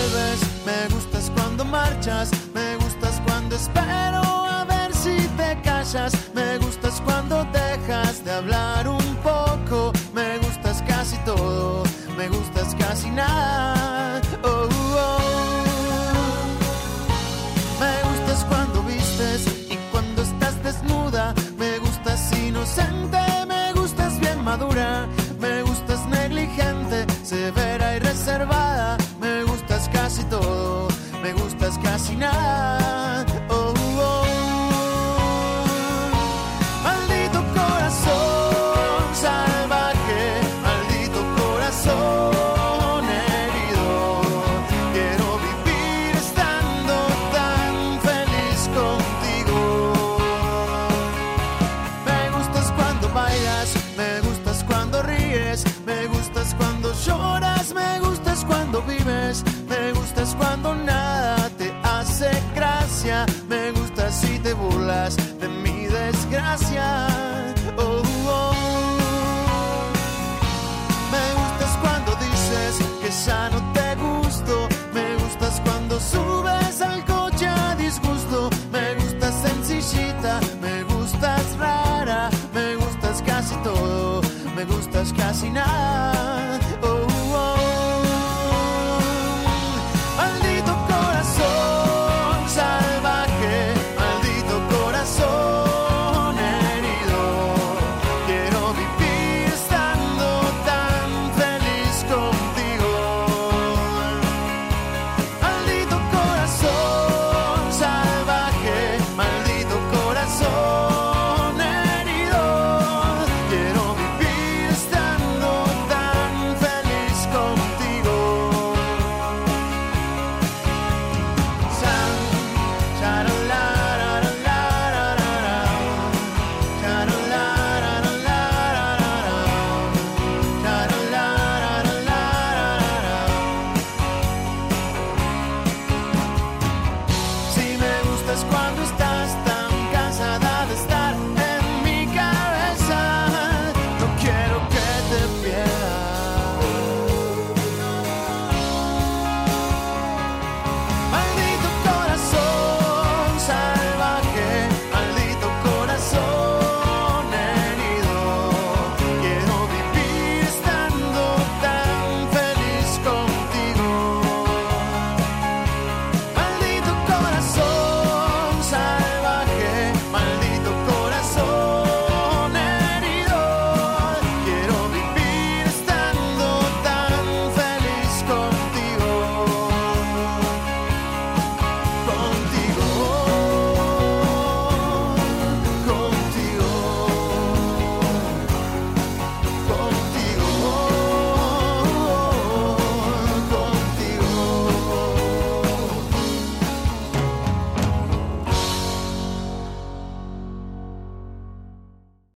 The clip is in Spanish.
vuelves, me gustas cuando marchas, me gustas cuando espero a ver si te callas, me gustas cuando dejas de hablar un poco, me gustas casi todo, me gustas casi nada. Oh, oh. Me gustas cuando vistes y cuando estás desnuda, me gustas inocente, me gustas bien madura, me gustas negligente, severa y reservada, me gustas casi todo, me gustas casi nada. Oh, oh. Maldito corazón salvaje, maldito corazón herido, quiero vivir estando tan feliz contigo. Me gustas cuando bailas, me gustas cuando ríes, me gustas cuando lloras, me gustas cuando vives, me gustas cuando nada te hace gracia, me gustas si te burlas de mi desgracia. Oh, oh. Me gustas cuando dices que ya no te gusto,